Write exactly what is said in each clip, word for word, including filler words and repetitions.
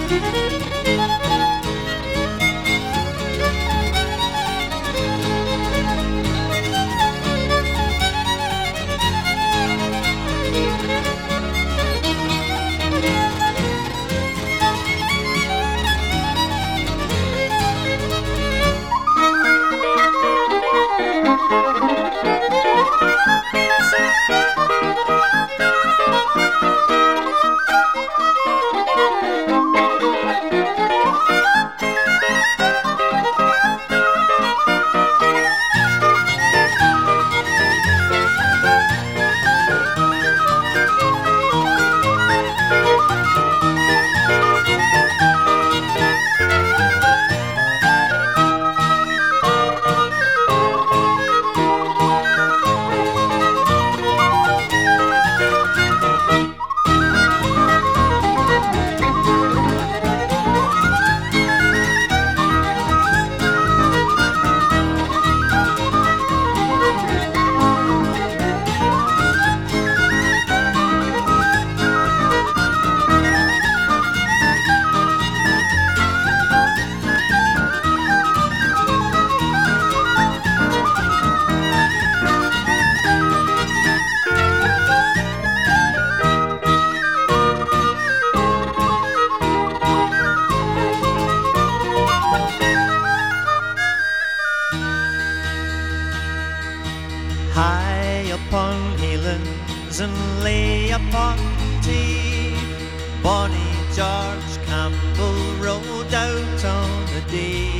High upon Helan's and lay upon Tay, bonny George Campbell rode out on the day,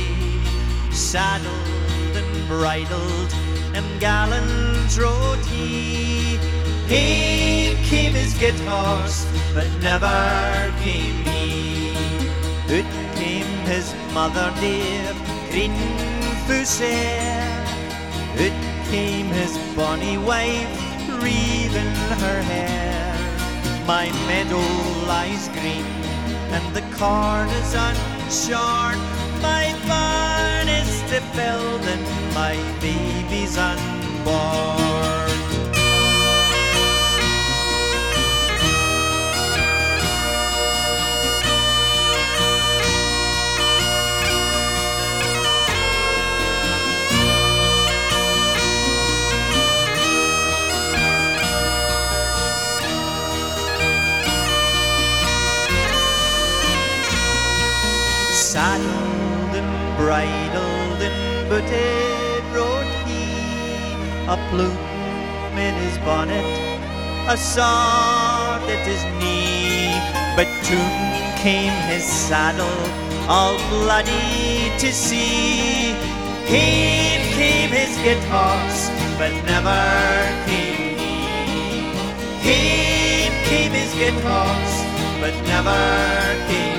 saddled and bridled and gallant rode he. He came his good horse, but never came he. Out came his mother dear, greeting fu sair. Out came his bonny wife, wreathing her hair. My meadow lies green, and the corn is unshorn. My barn is to build, and my baby's unborn. Saddled and bridled and booted rode he, a plume in his bonnet, a sword at his knee. But soon came his saddle, all bloody to see. He came his good horse, but never came he. He came his good horse, but never came